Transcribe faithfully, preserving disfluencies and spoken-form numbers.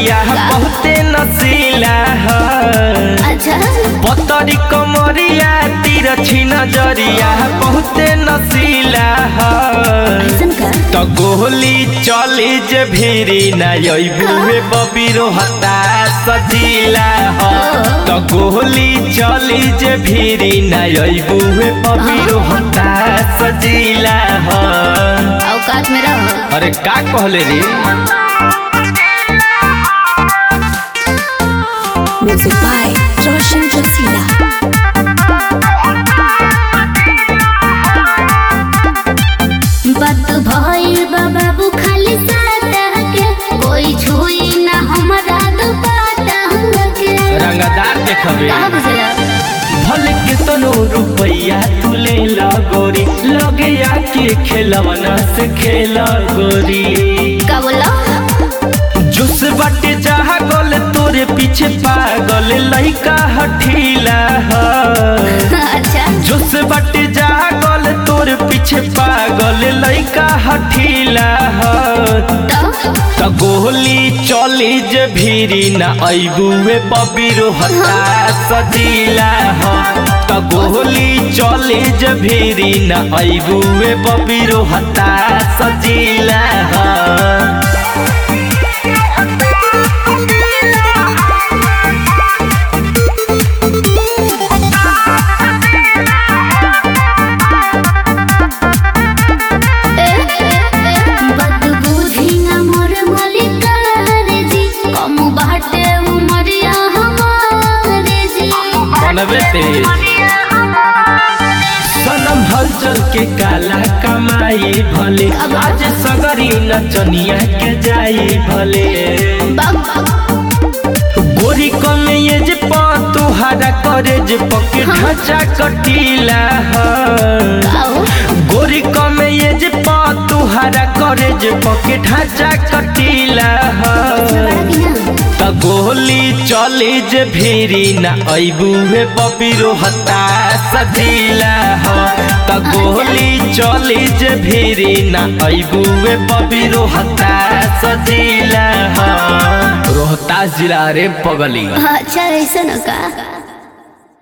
नजरिया बहुते नसीला अच्छा पतरी कमरिया तिरछी नजरिया बहुते नसीला तो गोली चली जे भीरी नबुए बबीरो हता सजीला तो गोली चली जे भीरी नबुए बबीरो हता सजीला औकात में रहो। अरे का कहले रे म्यूजिक बाय रोशन रसीला। बात भइल बाबू खाली साता के कोई छुई ना हमरा दुपट्टा के रंगदार देखबे का बुझला भले के तनो रुपैया तू ले ला गोरी लगे आके खेलवना से खेला गोरी का बोला जुस बाटे जहा गोल तोरे पीछे पागल लइका हठीला अच्छा जुस बाटे जहा गोल तोरे पीछे पागल लइका हठीला तो गोली चली जे भीरी ना अबुए बबीरो हता सजीला तो गोली चली जे भीरी ना अबुए बबीरो हता सजीला सनम हलचल के काला कमाई भले आज सगरी नचनिया के जाई भले गोरी कम ये जे पा तुहारा करे जे पके ढांचा कटीला गोरी कम ये जे पा तुहारा करे जे पके ढांचा कटीला तो गोली चली जे भीरी ना अबुए बबीरो हता सजीला तो गोली चली जे भीरी ना अबुए बबीरो हता सजीला रोहतास जिला रे पगली। अच्छा ऐसा न का।